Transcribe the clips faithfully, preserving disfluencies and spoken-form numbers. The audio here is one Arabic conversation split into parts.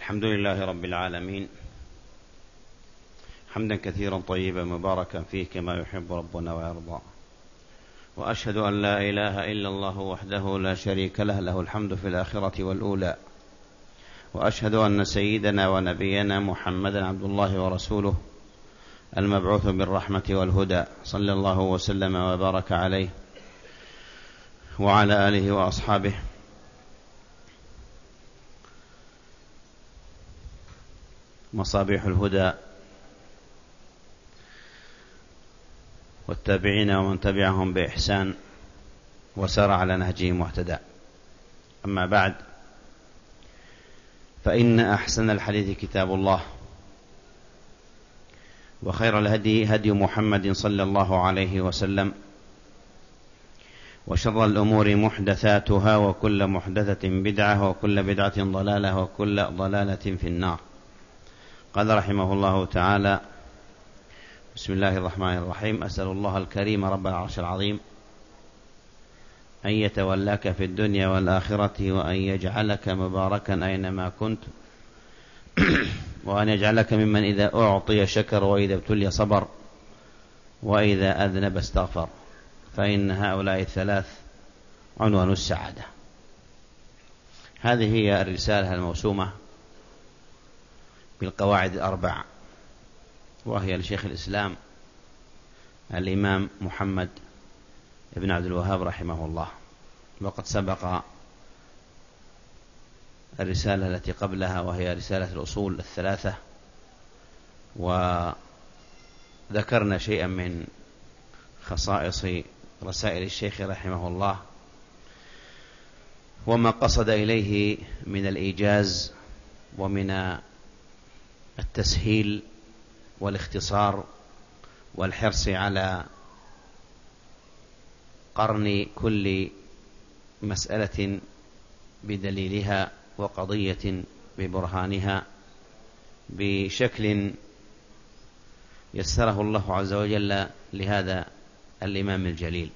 الحمد لله رب العالمين، حمدا كثيرا طيبا مباركا فيه كما يحب ربنا ويرضى. وأشهد أن لا إله إلا الله وحده لا شريك له، له الحمد في الآخرة والأولى. وأشهد أن سيدنا ونبينا محمدا عبد الله ورسوله المبعوث بالرحمة والهدى، صلى الله وسلم وبارك عليه وعلى آله وأصحابه. مصابيح الهدى والتابعين ومن تبعهم بإحسان وسار على نهجهم واهتدى. أما بعد، فإن أحسن الحديث كتاب الله، وخير الهدي هدي محمد صلى الله عليه وسلم، وشر الأمور محدثاتها، وكل محدثة بدعة، وكل بدعة ضلالة، وكل ضلالة في النار. قال رحمه الله تعالى: بسم الله الرحمن الرحيم. أسأل الله الكريم رب العرش العظيم أن يتولاك في الدنيا والآخرة، وأن يجعلك مباركا أينما كنت، وأن يجعلك ممن إذا أعطي شكر، وإذا ابتلي صبر، وإذا أذنب استغفر، فإن هؤلاء الثلاث عنوان السعادة. هذه هي الرسالة الموسومة بالقواعد الأربع، وهي لشيخ الإسلام الإمام محمد بن عبد الوهاب رحمه الله. وقد سبق الرسالة التي قبلها، وهي رسالة الأصول الثلاثة، وذكرنا شيئا من خصائص رسائل الشيخ رحمه الله، وما قصد إليه من الإيجاز ومن التسهيل والاختصار والحرص على قرن كل مسألة بدليلها وقضية ببرهانها بشكل يسره الله عز وجل لهذا الإمام الجليل.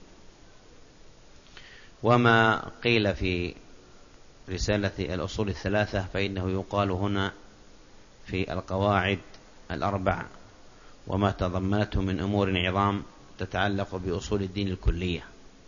وما قيل في رسالة الأصول الثلاثة فإنه يقال هنا في القواعد الأربع، وما تضمنته من أمور عظام تتعلق بأصول الدين الكلية،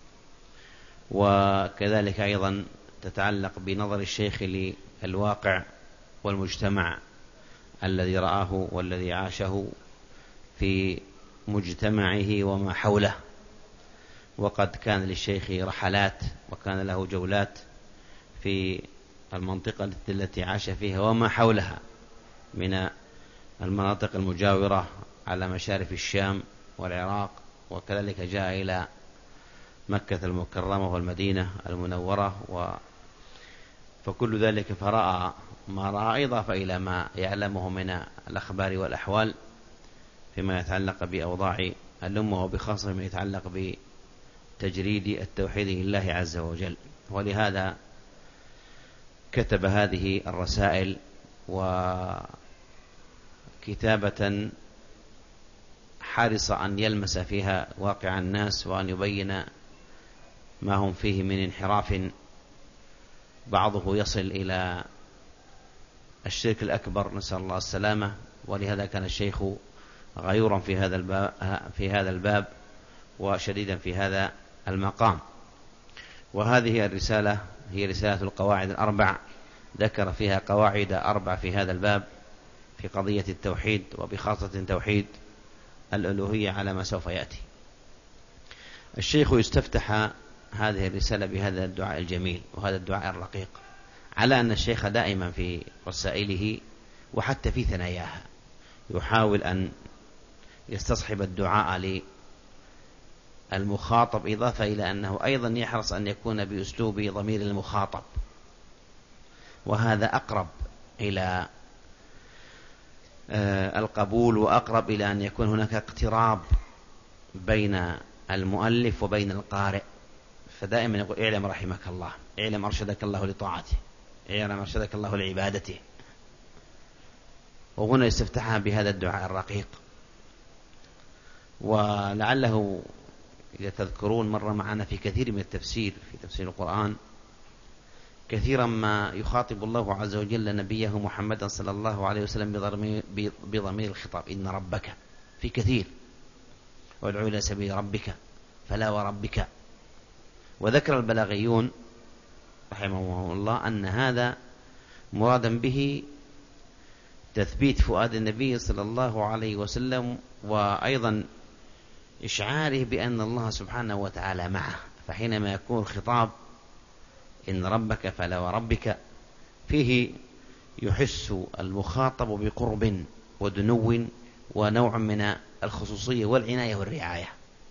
وكذلك أيضا تتعلق بنظر الشيخ للواقع والمجتمع الذي رآه والذي عاشه في مجتمعه وما حوله. وقد كان للشيخ رحلات، وكان له جولات في المنطقة التي عاش فيها وما حولها من المناطق المجاورة على مشارف الشام والعراق، وكذلك جاء إلى مكة المكرمة والمدينة المنورة، و فكل ذلك فرأى ما رأى، إضافة إلى ما يعلمه من الأخبار والأحوال فيما يتعلق بأوضاع الأمة، وبخاصة ما يتعلق بتجريد التوحيد لله عز وجل. ولهذا كتب هذه الرسائل، وكتابة حارص أن يلمس فيها واقع الناس، وأن يبين ما هم فيه من انحراف، بعضه يصل إلى الشرك الأكبر، نسأل الله السلامة. ولهذا كان الشيخ غيورا في هذا الباب في هذا الباب وشديدا في هذا المقام. وهذه الرسالة هي رسالة القواعد الأربع، ذكر فيها قواعد أربع في هذا الباب في قضية التوحيد، وبخاصة توحيد الألوهية على ما سوف يأتي. الشيخ يستفتح هذه الرسالة بهذا الدعاء الجميل وهذا الدعاء الرقيق، على أن الشيخ دائما في رسائله وحتى في ثناياها يحاول أن يستصحب الدعاء للمخاطب، إضافة إلى أنه أيضا يحرص أن يكون بأسلوب ضمير المخاطب، وهذا أقرب إلى القبول، وأقرب إلى أن يكون هناك اقتراب بين المؤلف وبين القارئ. فدائما يقول: اعلم رحمك الله، اعلم أرشدك الله لطاعته، اعلم أرشدك الله لعبادته. وهنا يستفتحها بهذا الدعاء الرقيق. ولعله إذا تذكرون مر معنا في كثير من التفسير، في تفسير القرآن كثيرا ما يخاطب الله عز وجل نبيه محمدا صلى الله عليه وسلم بضمير الخطاب، إن ربك، في كثير، وادعو إلى سبيل ربك، فلا وربك. وذكر البلاغيون رحمهم الله أن هذا مرادا به تثبيت فؤاد النبي صلى الله عليه وسلم، وأيضا إشعاره بأن الله سبحانه وتعالى معه. فحينما يكون الخطاب إن ربك فلا وربك، فيه يحس المخاطب بقرب ودنو ونوع من الخصوصية والعناية والرعاية.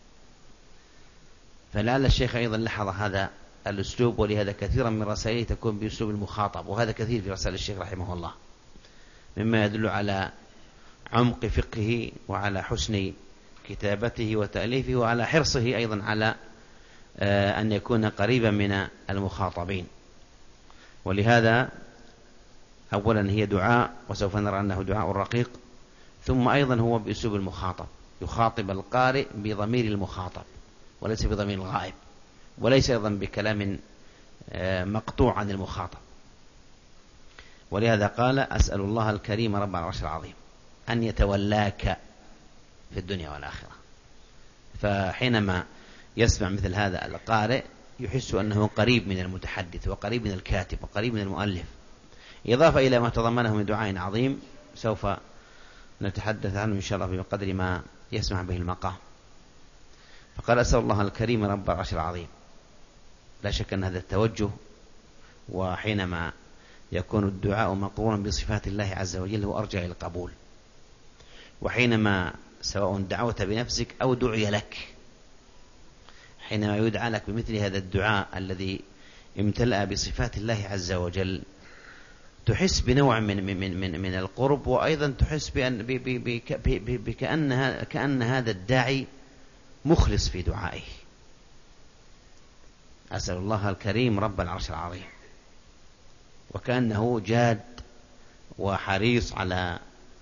فلعل الشيخ أيضا لاحظ هذا الأسلوب، ولهذا كثيرا من رسائله تكون بأسلوب المخاطب، وهذا كثير في رسائل الشيخ رحمه الله، مما يدل على عمق فقهه وعلى حسن كتابته وتأليفه، وعلى حرصه أيضا على أن يكون قريبا من المخاطبين. ولهذا أولا هي دعاء، وسوف نرى أنه دعاء رقيق، ثم أيضا هو بأسلوب المخاطب، يخاطب القارئ بضمير المخاطب وليس بضمير الغائب، وليس أيضا بكلام مقطوع عن المخاطب. ولهذا قال أسأل الله الكريم رب العرش العظيم أن يتولاك في الدنيا والآخرة. فحينما يسمع مثل هذا القارئ يحس أنه قريب من المتحدث وقريب من الكاتب وقريب من المؤلف، إضافة إلى ما تضمنه من دعاء عظيم سوف نتحدث عنه إن شاء الله بقدر ما يسمع به المقام. فقال أسأل الله الكريم رب العرش العظيم. لا شك أن هذا التوجه، وحينما يكون الدعاء مقرونا بصفات الله عز وجل هو أرجع للقبول. وحينما سواء دعوت بنفسك أو دعي لك، حينما يدعى لك بمثل هذا الدعاء الذي امتلأ بصفات الله عز وجل، تحس بنوع من من من من القرب، وأيضا تحس بأن بكأن كأن هذا الداعي مخلص في دعائه. أسأل الله الكريم رب العرش العظيم، وكأنه جاد وحريص على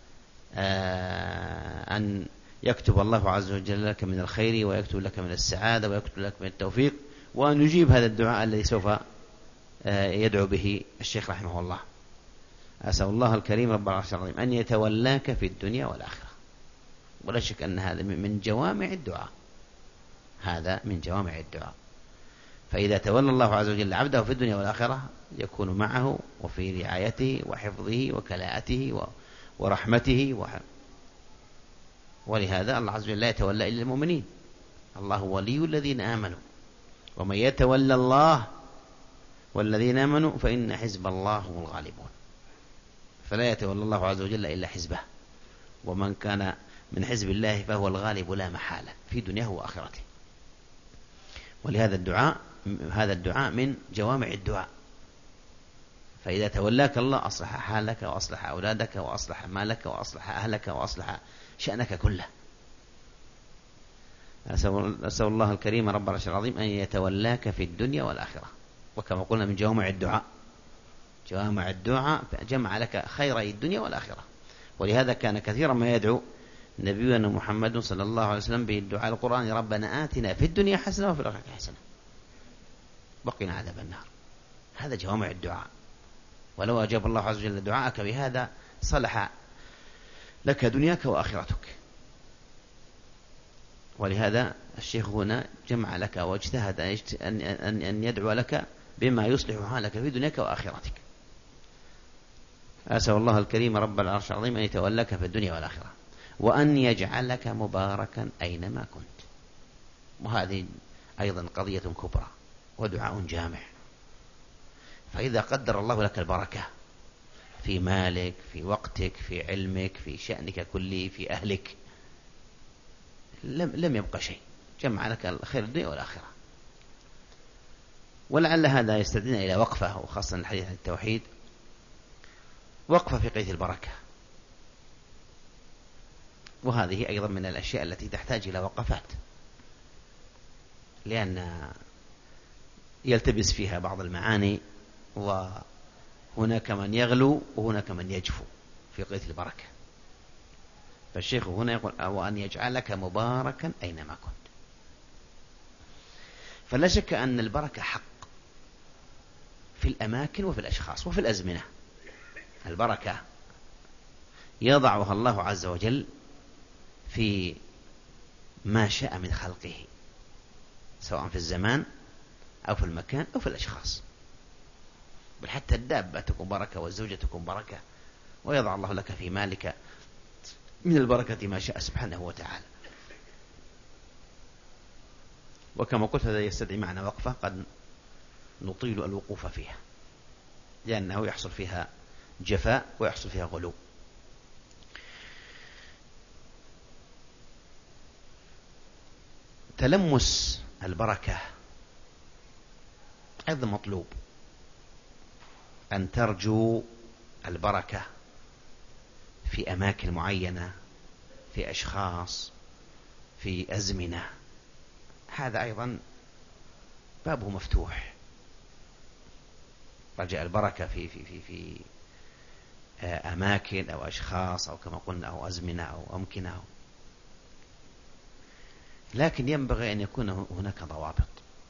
أن يكتب الله عز وجل لك من الخير، ويكتب لك من السعادة، ويكتب لك من التوفيق، وأن يجيب هذا الدعاء الذي سوف يدعو به الشيخ رحمه الله. أسأل الله الكريم رب العرش العظيم أن يتولاك في الدنيا والآخرة. ولا شك أن هذا من جوامع الدعاء، هذا من جوامع الدعاء. فإذا تولى الله عز وجل عبده في الدنيا والآخرة يكون معه وفي رعايته وحفظه وكلاءته ورحمته وح... ولهذا الله عز وجل لا يتولى إلا المؤمنين. الله ولي الذين آمنوا، ومن يتولى الله والذين آمنوا فإن حزب الله هم الغالبون. فلا يتولى الله عز وجل إلا حزبه، ومن كان من حزب الله فهو الغالب لا محالة في دنياه وآخرته. ولهذا الدعاء هذا الدعاء من جوامع الدعاء. فإذا تولاك الله أصلح حالك وأصلح أولادك وأصلح مالك وأصلح أهلك وأصلح شأنك كله. أسأل الله الكريم رب العرش العظيم أن يتولاك في الدنيا والآخرة. وكما قلنا من جوامع الدعاء، جوامع الدعاء جمع لك خيري الدنيا والآخرة. ولهذا كان كثيرا ما يدعو نبينا محمد صلى الله عليه وسلم بالدعاء القرآن: ربنا آتنا في الدنيا حسنة وفي الآخرة حسنة وقنا عذاب النار. هذا جوامع الدعاء. ولو أجاب الله عز وجل دعاءك بهذا صلح لك دنياك وآخرتك. ولهذا الشيخ هنا جمع لك واجتهد أن يدعو لك بما يصلح حالك في دنياك وآخرتك. أسأل الله الكريم رب العرش العظيم أن يتولاك في الدنيا والآخرة، وأن يجعلك مباركا أينما كنت. وهذه أيضا قضية كبرى ودعاء جامع. فإذا قدر الله لك البركة في مالك، في وقتك، في علمك، في شأنك كله، في أهلك، لم, لم يبقى شيء، جمع لك الخير الدنيا والآخرة. ولعل هذا يستدعينا إلى وقفة، وخاصة الحديث عن التوحيد، وقفة في قيد البركة. وهذه أيضا من الأشياء التي تحتاج إلى وقفات، لأن يلتبس فيها بعض المعاني، وهناك من يغلو وهناك من يجفو في قيد البركة. فالشيخ هنا يقول: وأن يجعلك مباركا أينما كنت. فلا شك أن البركة حق، في الأماكن وفي الأشخاص وفي الأزمنة. البركة يضعها الله عز وجل في ما شاء من خلقه، سواء في الزمان أو في المكان أو في الأشخاص. بل حتى الدابة تكون بركة والزوجة تكون بركة، ويضع الله لك في مالك من البركة ما شاء سبحانه وتعالى. وكما قلت هذا يستدعي معنا وقفة قد نطيل الوقوف فيها، لأنه يحصل فيها جفاء ويحصل فيها غلو. تلمس البركة أيضا مطلوب، أن ترجو البركة في أماكن معينة، في أشخاص، في أزمنة. هذا أيضا بابه مفتوح، رجاء البركة في في في في أماكن أو أشخاص أو كما قلنا أو أزمنة أو أمكنة. لكن ينبغي أن يكون هناك ضوابط.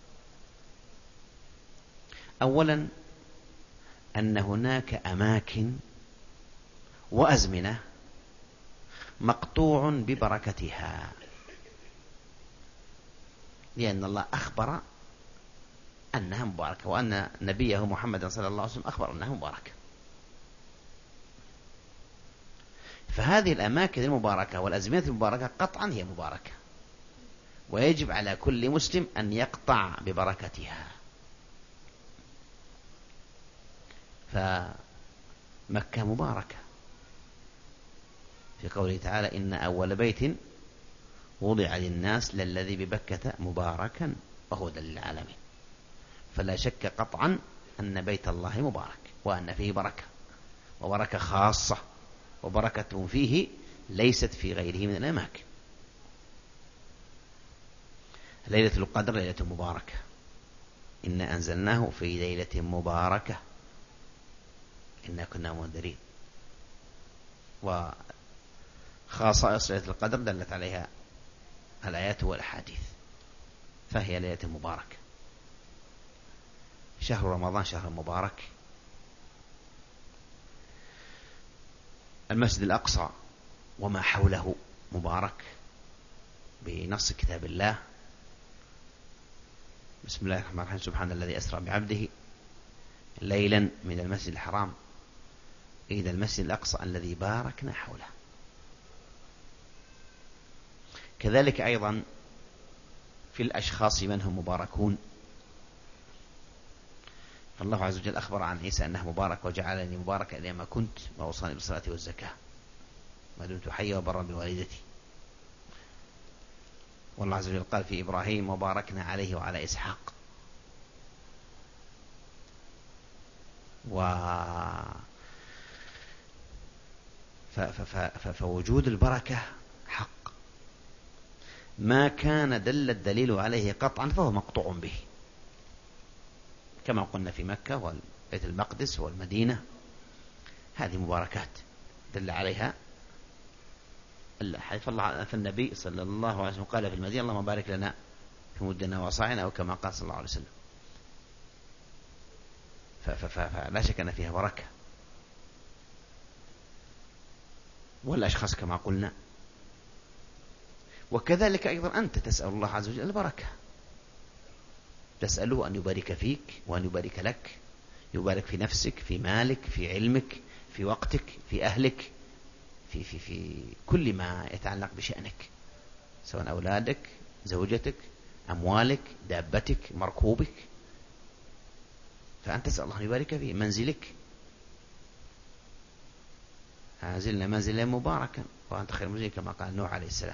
أولا أن هناك أماكن وأزمنة مقطوع ببركتها، لأن الله أخبر أنها مباركة، وأن نبيه محمد صلى الله عليه وسلم أخبر أنها مباركة. فهذه الأماكن المباركة والأزمنة المباركة قطعا هي مباركة، ويجب على كل مسلم أن يقطع ببركتها. فمكة مباركة، في قوله تعالى: إن أول بيت وضع للناس للذي ببكة مباركا وهدى للعالمين. فلا شك قطعا أن بيت الله مبارك، وأن فيه بركة، وبركة خاصة، وبركة فيه ليست في غيره من الأماكن. ليلة القدر ليلة مباركة، إنا أنزلناه في ليلة مباركة إنا كنا منذرين. وخاصائص ليلة القدر دلت عليها الآيات والأحاديث، فهي ليلة مباركة. شهر رمضان شهر مبارك. المسجد الأقصى وما حوله مبارك بنص كتاب الله. بسم الله الرحمن الرحيم: سبحان الذي أسرى بعبده ليلا من المسجد الحرام إلى المسجد الأقصى الذي باركنا حوله. كذلك أيضا في الأشخاص من هم مباركون. فالله عز وجل أخبر عن عيسى أنه مبارك: وجعلني مباركا أينما كنت وأوصاني بالصلاة والزكاة ما دمت حيا وبرا بوالدتي. والله عز وجل قال في إبراهيم: وباركنا عليه وعلى إسحاق. و ف... ف... ف... فوجود البركة حق، ما كان دل الدليل عليه قطعا فهو مقطوع به، كما قلنا في مكة والبيت المقدس والمدينة. هذه مباركات دل عليها الحديث. الله فالنبي صلى الله عليه وسلم قال في المدينة: اللهم بارك لنا في مدنا وصاعنا، أو كما قال صلى الله عليه وسلم. فلا شك أن فيها بركة. والأشخاص كما قلنا. وكذلك أيضا أنت تسأل الله عز وجل البركة، تسأله أن يبارك فيك وأن يبارك لك، يبارك في نفسك، في مالك، في علمك، في وقتك، في أهلك، في, في, في كل ما يتعلق بشأنك، سواء أولادك، زوجتك، أموالك، دابتك، مركوبك. فأنت تسأل الله أن يبارك في منزلك. هازلنا منزلا مباركا وأنت خير منزل، كما قال نوح عليه السلام: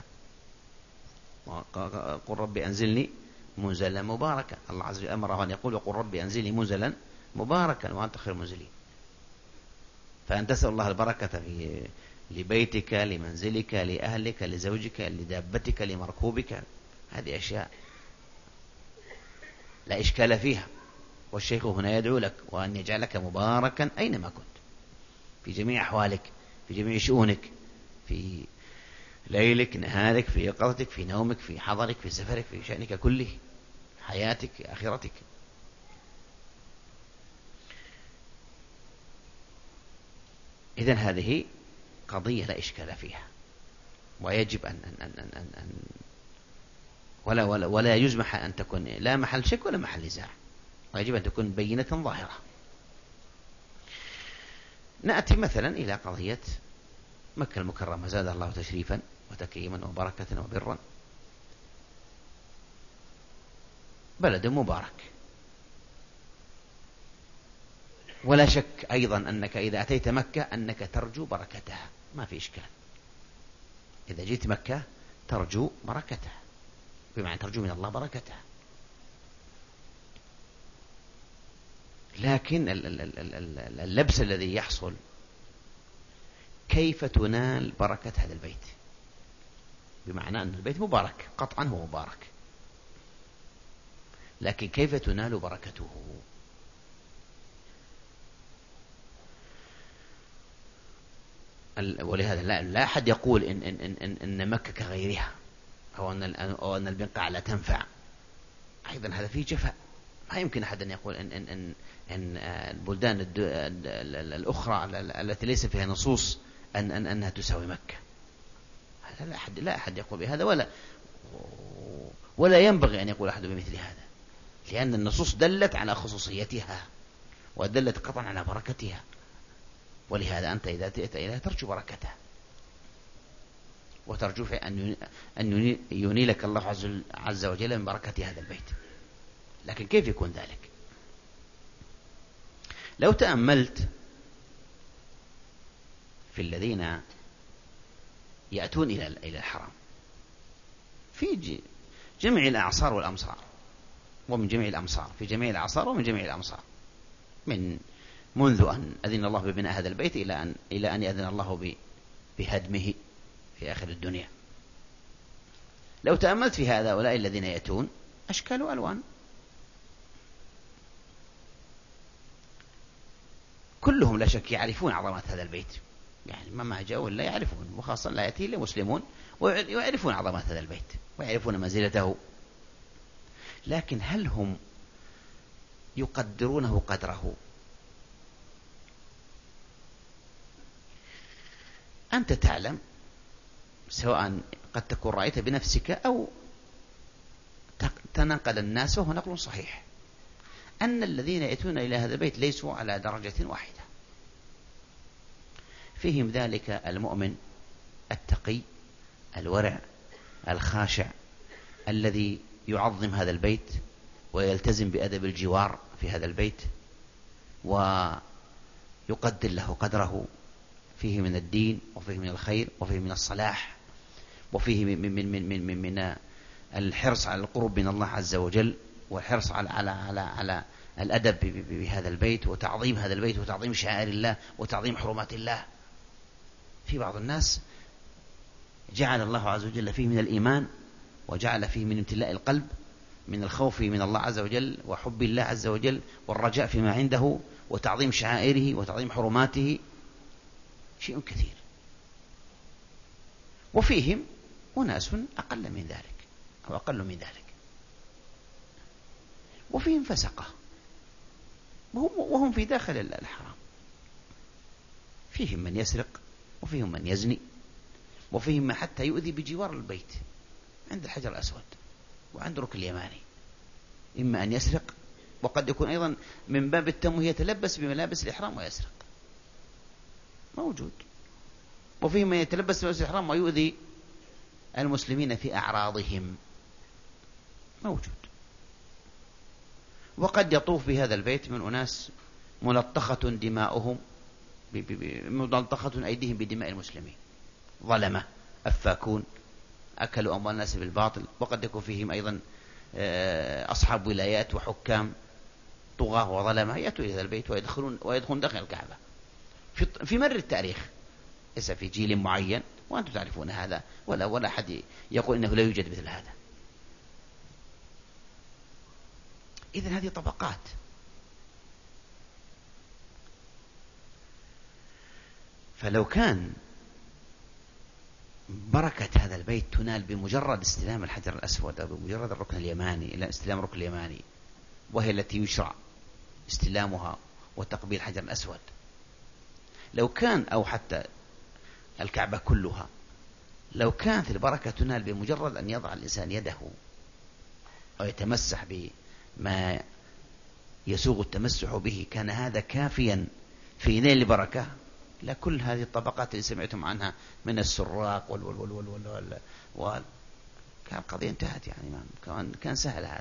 قل ربي أنزلني منزلا مباركا. الله عز وجل أمره أن يقول: وقل ربي أنزلني منزلا مباركا وأنت خير منزلين. فأن تسأل الله البركة في لبيتك، لمنزلك، لأهلك، لزوجك، لدابتك، لمركوبك. هذه أشياء لا إشكال فيها. والشيخ هنا يدعو لك وأن يجعلك مباركا أينما كنت، في جميع أحوالك، في جميع شؤونك، في ليلك، نهارك، في يقظتك، في نومك، في حضرك، في سفرك، في شأنك كله، حياتك، آخرتك. إذن هذه قضية لا إشكال فيها، ويجب أن, أن, أن, أن, أن ولا, ولا, ولا يجوز أن تكون لا محل شك ولا محل نزاع، ويجب أن تكون بينة ظاهرة. نأتي مثلا إلى قضية مكة المكرمة زاد الله تشريفا وتكريما وبركة وبرا، بلد مبارك، ولا شك أيضا أنك إذا أتيت مكة أنك ترجو بركتها، ما في إشكال. إذا جيت مكة ترجو بركتها، بمعنى ترجو من الله بركتها. لكن اللبس الذي يحصل كيف تنال بركة هذا البيت، بمعنى أن البيت مبارك، قطعا هو مبارك، لكن كيف تنال بركته؟ ولهذا لا, لا أحد يقول إن, إن, إن, إن مكة كغيرها، أو أن, أو أن البقاع لا تنفع. أيضا هذا فيه جفاء، ما يمكن أحد أن يقول إن, إن, إن, إن البلدان الأخرى التي ليس فيها نصوص أن, أن أنها تساوي مكة. هذا لا أحد, لا أحد يقول بهذا، ولا ولا ينبغي أن يقول أحد بمثل هذا، لأن النصوص دلت على خصوصيتها ودلت قطعا على بركتها. ولهذا أنت إذا تأتي إليها ترجو بركتها، وترجو أن أن ينيلك الله عز وجل من بركة هذا البيت. لكن كيف يكون ذلك؟ لو تأملت في الذين يأتون إلى إلى الحرم في جميع الأعصار والأمصار، ومن جميع الأمصار، في جميع الأعصار ومن جميع الأمصار، من منذ أن أذن الله ببناء هذا البيت إلى أن إلى أن يأذن الله بهدمه في آخر الدنيا. لو تأملت في هؤلاء الذين يأتون أشكال وألوان، كلهم لا شك يعرفون عظمة هذا البيت، يعني ما جاءوا إلا يعرفون، وخاصة لا يأتي إلا مسلمون ويعرفون عظمة هذا البيت ويعرفون منزلته. لكن هل هم يقدرونه قدره؟ أنت تعلم، سواء قد تكون رأيت بنفسك أو تنقل الناس، وهو نقل صحيح، أن الذين يأتون إلى هذا البيت ليسوا على درجة واحدة. فيهم ذلك المؤمن التقي الورع الخاشع الذي يعظم هذا البيت ويلتزم بأدب الجوار في هذا البيت ويقدر له قدره، فيه من الدين وفيه من الخير وفيه من الصلاح وفيه من, من, من, من, من, من الحرص على القرب من الله عز وجل، والحرص على, على, على, على الأدب بهذا البيت وتعظيم هذا البيت وتعظيم شعائر الله وتعظيم حرمات الله. في بعض الناس جعل الله عز وجل فيه من الإيمان، وجعل فيه من امتلاء القلب، من الخوف من الله عز وجل وحب الله عز وجل والرجاء فيما عنده وتعظيم شعائره وتعظيم حرماته، شيء كثير. وفيهم أناس أقل من ذلك أو أقل من ذلك، وفيهم فسقة وهم في داخل الحرام، فيهم من يسرق وفيهم من يزني وفيهم من حتى يؤذي بجوار البيت عند الحجر الأسود وعند ركن اليماني، إما أن يسرق، وقد يكون أيضا من باب التمويه يتلبس بملابس الإحرام ويسرق، موجود. وفيهم من يتلبس بملابس الإحرام ويؤذي المسلمين في أعراضهم، موجود. وقد يطوف بهذا البيت من أناس ملطخة دماؤهم ملطخة أيديهم بدماء المسلمين، ظلمة أفاكون أكلوا أموال الناس بالباطل. وقد يكون فيهم أيضا أصحاب ولايات وحكام طغاة وظلمة يأتوا إلى هذا البيت ويدخلون ويدخلون داخل الكعبة في مر التاريخ، ليس في جيل معين، وأنتم تعرفون هذا، ولا ولا أحد يقول إنه لا يوجد مثل هذا. إذن هذه طبقات. فلو كان بركة هذا البيت تنال بمجرد استلام الحجر الأسود أو بمجرد الركن اليماني إلى استلام الركن اليماني، وهي التي يشرع استلامها وتقبيل الحجر الأسود، لو كان أو حتى الكعبة كلها لو كانت البركة تنال بمجرد أن يضع الإنسان يده أو يتمسح بما يسوغ التمسح به كان هذا كافيا في نيل البركة. لا كل هذه الطبقات اللي سمعتم عنها من السراق وال وال وال وال وال وال وال كان القضية انتهت، يعني كان كان سهل هذا.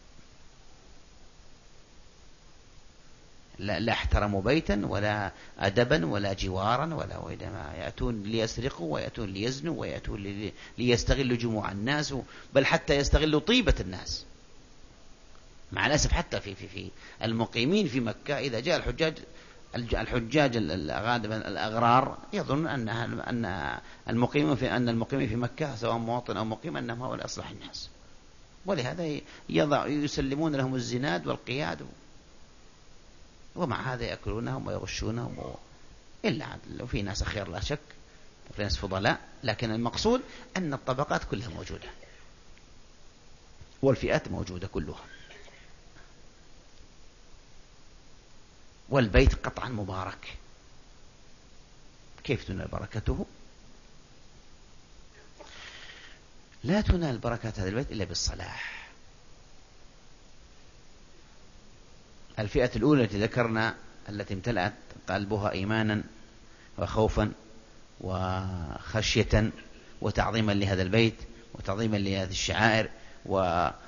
لا, لا احترموا بيتا ولا أدبا ولا جوارا ولا وإنما يأتون ليسرقوا ويأتون ليزنوا ويأتون لي ليستغلوا جموع الناس، بل حتى يستغلوا طيبة الناس. مع الأسف حتى في في في المقيمين في مكة إذا جاء الحجاج الحجاج غالبا الأغرار يظن أن أن المقيمين في أن المقيمين في مكة سواء مواطن أو مقيم أنهم هؤلاء أصلح الناس، ولهذا يضع يسلمون لهم الزناد والقياد، ومع هذا يأكلونهم ويغشونهم و... إلا لو في ناس خير لا شك وفي ناس فضلاء، لكن المقصود أن الطبقات كلها موجودة والفئات موجودة كلها. والبيت قطعا مبارك، كيف تنال بركته؟ لا تنال بركة هذا البيت إلا بالصلاح. الفئة الأولى التي ذكرنا التي امتلأت قلبها إيمانا وخوفا وخشية وتعظيما لهذا البيت وتعظيما لهذه الشعائر وحرصا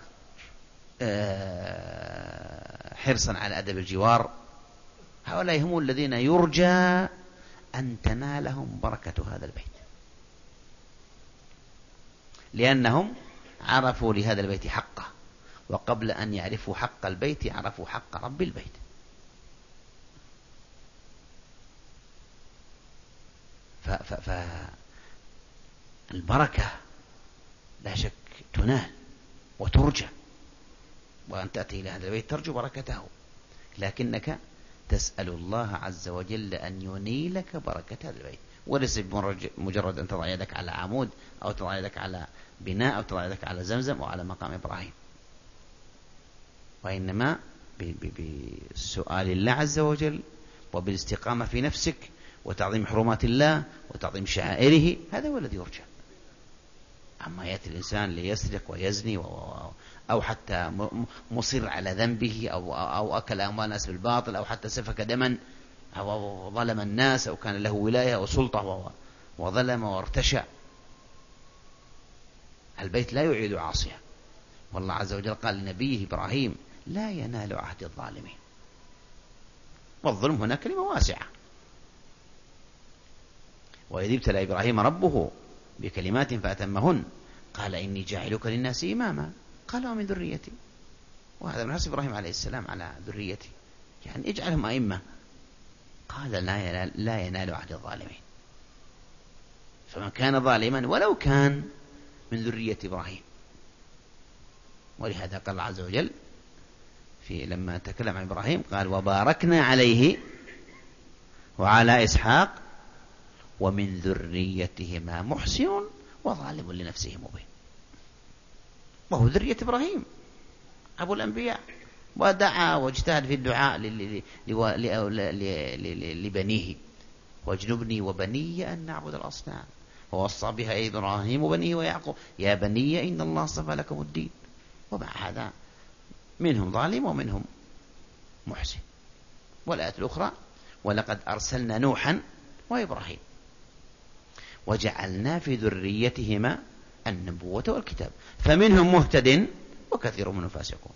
على أدب الجوار، هؤلاء هم الذين يرجى أن تنالهم بركة هذا البيت، لأنهم عرفوا لهذا البيت حقه، وقبل أن يعرفوا حق البيت عرفوا حق رب البيت. فالبركة لا شك تنال وترجى، وأن تأتي إلى هذا البيت ترجو بركته، لكنك تسأل الله عز وجل أن ينيلك بركة هذا البيت، وليس بمجرد أن تضع يدك على عمود أو تضع يدك على بناء أو تضع يدك على زمزم أو على مقام إبراهيم، وإنما بسؤال الله عز وجل وبالاستقامة في نفسك وتعظيم حرمات الله وتعظيم شعائره، هذا هو الذي يرجى. أما يأتي الإنسان ليسرق ويزني أو حتى مصر على ذنبه أو, أو أكل أموال الناس بالباطل أو حتى سفك دما أو ظلم الناس أو كان له ولاية وسلطة وظلم وارتشى، البيت لا يعيد عاصيا. والله عز وجل قال لنبيه إبراهيم لا ينال عهد الظالمين. والظلم هنا كلمة واسعة. وإذ ابتلى إبراهيم ربه بكلمات فأتمهن قال إني جاعلك للناس إماما قال ومن ذريتي، وهذا من حرص إبراهيم عليه السلام على ذريتي، يعني اجعلهم أئمة. قال لا ينال, لا ينال عهد الظالمين. فمن كان ظالما ولو كان من ذرية إبراهيم. ولهذا قال الله عز وجل في لما تكلم عن إبراهيم قال وباركنا عليه وعلى إسحاق ومن ذريتهما محسن وظالم لنفسه مبين. وهو ذرية إبراهيم أبو الأنبياء، ودعا واجتهد في الدعاء لبنيه واجنبني وبني أن نعبد الأصنام ووصى بها إبراهيم وبنيه ويعقوب يا بني إن الله اصطفى لكم الدين. ومع هذا منهم ظالم ومنهم محسن. والآية الأخرى ولقد أرسلنا نوحا وإبراهيم وجعلنا في ذريتهما النبوة والكتاب فمنهم مهتد وكثير منهم فاسقون.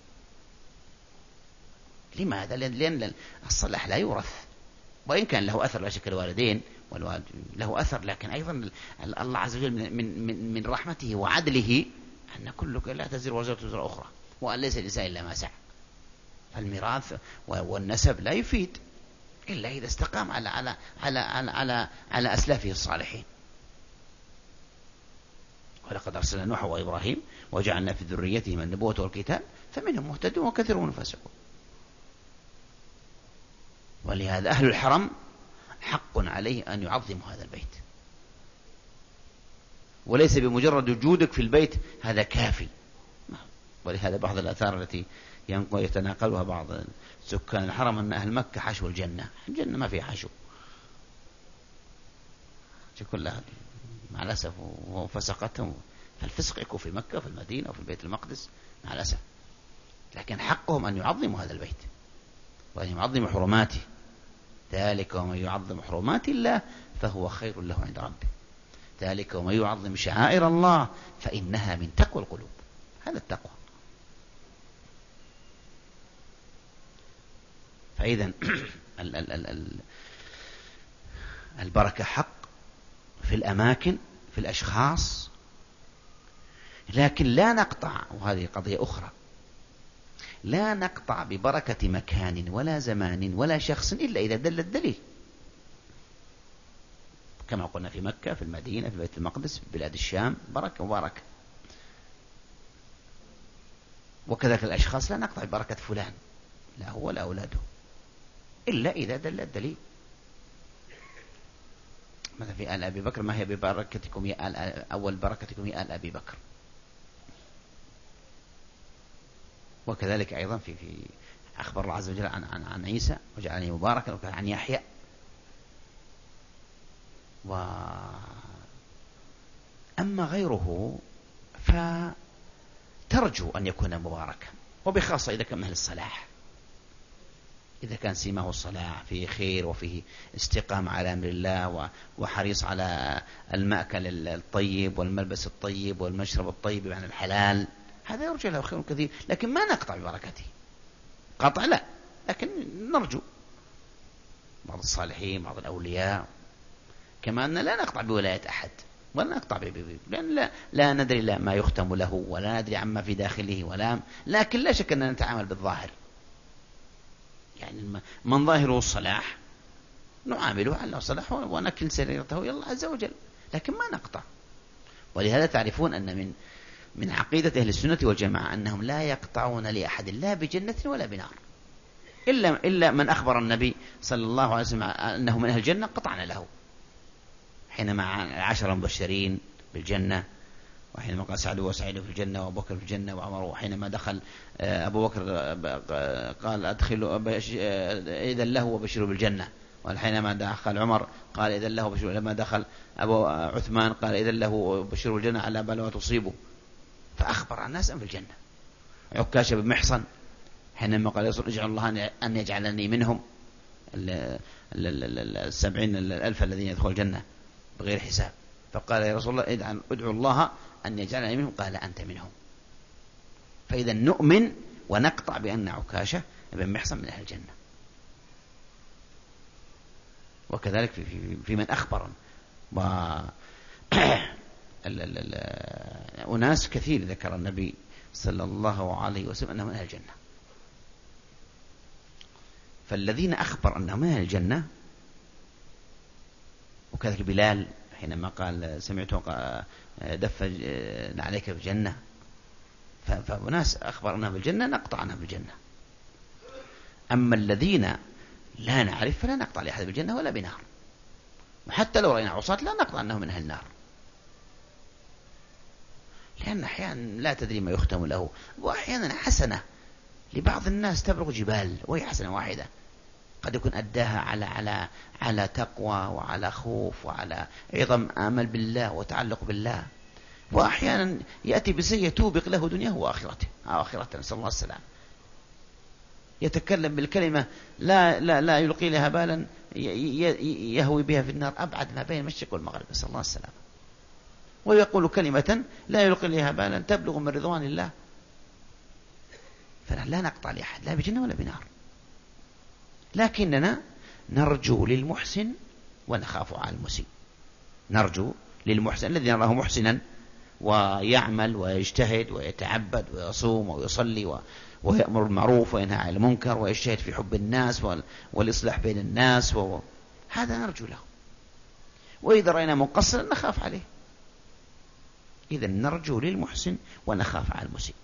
لماذا؟ لأن الصلاح لا يورث، وإن كان له أثر لا شك الوالدين والوالد له أثر، لكن أيضا الله عز وجل من, من, من رحمته وعدله أن كلك لا تزر وزرة وزر أخرى وأن ليس الإنسان إلا ما سعى. فالميراث والنسب لا يفيد إلا إذا استقام على على على على على, على أسلافه الصالحين. ولقد أرسلنا نوح وإبراهيم وجعلنا في ذريتهما النبوة والكتاب فمنهم مهتد وكثير منهم فاسقون. ولهذا أهل الحرم حق عليه أن يعظموا هذا البيت، وليس بمجرد وجودك في البيت هذا كافي. ولهذا بعض الآثار التي يتناقلها بعض سكان الحرم أن أهل مكة حشو الجنة. الجنة ما فيها حشو، كلها مع الأسف وفسقتهم. فالفسق يكون في مكة وفي المدينة وفي البيت المقدس مع الأسف، لكن حقهم أن يعظموا هذا البيت وأن يعظموا حرماته. ذلك ومن يعظم حرمات الله فهو خير له عند ربه. ذلك ومن يعظم شعائر الله فإنها من تقوى القلوب. هذا التقوى. فإذا البركة حق في الأماكن في الأشخاص، لكن لا نقطع، وهذه قضية أخرى، لا نقطع ببركة مكان ولا زمان ولا شخص إلا إذا دل الدليل، كما قلنا في مكة في المدينة في بيت المقدس في بلاد الشام بركة وبركة. وكذلك الأشخاص لا نقطع ببركة فلان لا هو ولا أولاده إلا إذا دل الدليل. مثلا في آل أبي بكر ما هي ببركتكم يا آل أول بركتكم يا آل أبي بكر. وكذلك أيضا في في أخبر الله عز وجل عن عن, عن عيسى وجعلني مباركا، وكان عن يحيى. وأما غيره فترجو أن يكون مباركا، وبخاصة إذا كان من أهل الصلاح، إذا كان سيماه الصلاح فيه خير وفيه استقامة على أمر الله وحريص على المأكل الطيب والملبس الطيب والمشرب الطيب عن الحلال، هذا يرجى له خير كثير. لكن ما نقطع ببركته قطع لا، لكن نرجو بعض الصالحين بعض الأولياء، كما أن لا نقطع بولاية أحد ولا نقطع ببيبي، لأن لا, لا ندري لا ما يختم له ولا ندري عما في داخله ولا، لكن لا شك أننا نتعامل بالظاهر. يعني من ظاهره الصلاح نعامله على صلاح ونكل سريرته إلى الله عز وجل، لكن ما نقطع. ولهذا تعرفون أن من من عقيدة أهل السنة والجماعة أنهم لا يقطعون لأحد لا بجنة ولا بنار، إلا إلا من أخبر النبي صلى الله عليه وسلم أنه من أهل الجنة قطعنا له، حينما عشر مبشرين بالجنة، وحينما قال سعد وسعيد في الجنة وأبو بكر في الجنة وعمر، وحينما دخل أبو بكر قال أدخلوا إذا له وبشروا بالجنة، وحينما دخل عمر قال إذا له وبشروا، لما دخل أبو عثمان قال إذا له وبشروا بالجنة على بلوى تصيبه، فأخبر الناس أن في الجنة. عكاشة بن محصن حينما قال اجعل الله أن يجعلني منهم السبعين الألف الذين يدخل الجنة بغير حساب، فقال يا رسول الله ادعو الله أن يجعلني منهم، قال أنت منهم. فإذا نؤمن ونقطع بأن عكاشة بن محصن من أهل الجنة. وكذلك في, في, في من أخبر و أناس كثير ذكر النبي صلى الله عليه وسلم أنهم من أهل الجنة. فالذين أخبر أنهم من أهل الجنة، وكذلك بلال حينما قال سمعته دف عليك في الجنة، فناس أخبر أنهم بالجنة نقطع أنهم بالجنة. أما الذين لا نعرف فلا نقطع لأحد بالجنة ولا بنار، وحتى لو رأينا عصاة لا نقطع أنهم من أهل النار، لأن أحيانا لا تدري ما يختم له، وأحيانا حسنة لبعض الناس تبلغ جبال، وهي حسنة واحدة قد يكون أداها على على على تقوى وعلى خوف وعلى عظم آمل بالله وتعلق بالله. وأحيانا يأتي بسيء توبق له دنياه وآخرته آخرته نسأل الله السلام، يتكلم بالكلمة لا لا لا يلقي لها بالا يهوي بها في النار أبعد ما بين المشرق والمغرب نسأل الله السلام، ويقول كلمة لا يلقي لها بالا تبلغ من رضوان الله. فلا نقطع لأحد لا بجنة ولا بنار، لكننا نرجو للمحسن ونخاف على المسيء. نرجو للمحسن الذي نراه محسنا ويعمل ويجتهد ويتعبد ويصوم ويصلي ويأمر بالمعروف وينهى عن المنكر ويجتهد في حب الناس والإصلاح بين الناس، هذا نرجو له. وإذا رأينا مقصرا نخاف عليه. إذا نرجو للمحسن ونخاف على المسيء.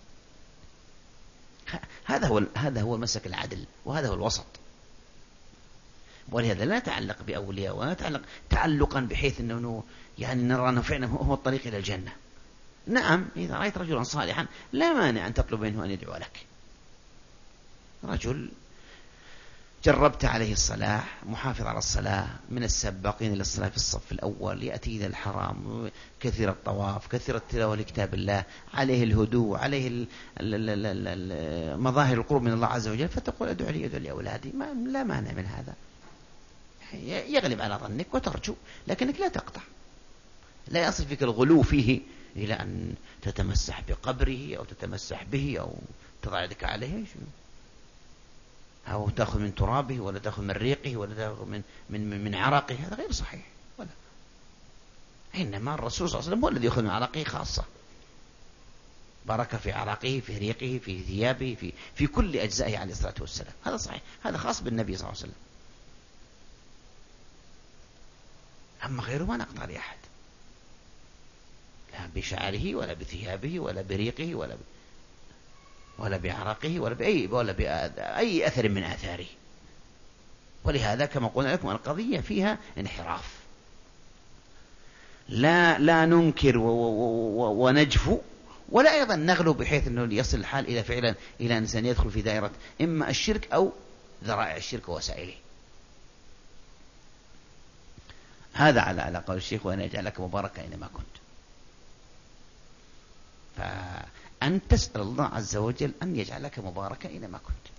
هذا هو هذا هو مسلك العدل، وهذا هو الوسط. ولهذا لا نتعلق بأولياء ولا نتعلق تعلقا بحيث أنه يعني نرى أنه فعلا هو الطريق إلى الجنة. نعم إذا رأيت رجلا صالحا لا مانع أن تطلب منه أن يدعو لك، رجل جربت عليه الصلاة، محافظ على الصلاة، من السباقين إلى الصلاة في الصف الأول، يأتي إلى الحرام، كثير الطواف، كثير التلاوة لكتاب الله، عليه الهدوء، عليه مظاهر القرب من الله عز وجل، فتقول ادعو لي ادعو لي أولادي، ما لا مانع من هذا، يغلب على ظنك وترجو، لكنك لا تقطع، لا يصل فيك الغلو فيه إلى أن تتمسح بقبره أو تتمسح به أو تضع يدك عليه، أو تأخذ من ترابه ولا تأخذ من ريقه ولا تأخذ من, من, من عرقه، هذا غير صحيح. ولا إنما الرسول صلى الله عليه وسلم هو الذي يأخذ من عرقه خاصة، بارك في عرقه، في ريقه، في ثيابه، في, في كل أجزائه عليه الصلاة والسلام، هذا صحيح، هذا خاص بالنبي صلى الله عليه وسلم. أما غيره ما نقطع لأحد، لا بشعره ولا بثيابه ولا بريقه ولا ب... ولا بعرقه ولا بأي ولا بأي أثر من آثاره. ولهذا كما قلنا لكم القضية فيها انحراف، لا لا ننكر ونجفو، ولا أيضا نغلو بحيث أنه يصل الحال إلى فعلا إلى إنسان يدخل في دائرة إما الشرك أو ذرائع الشرك ووسائله. هذا على على قول الشيخ وأن يجعلك مباركا أينما كنت. فأن تسأل الله عز وجل أن يجعلك مباركا أينما كنت.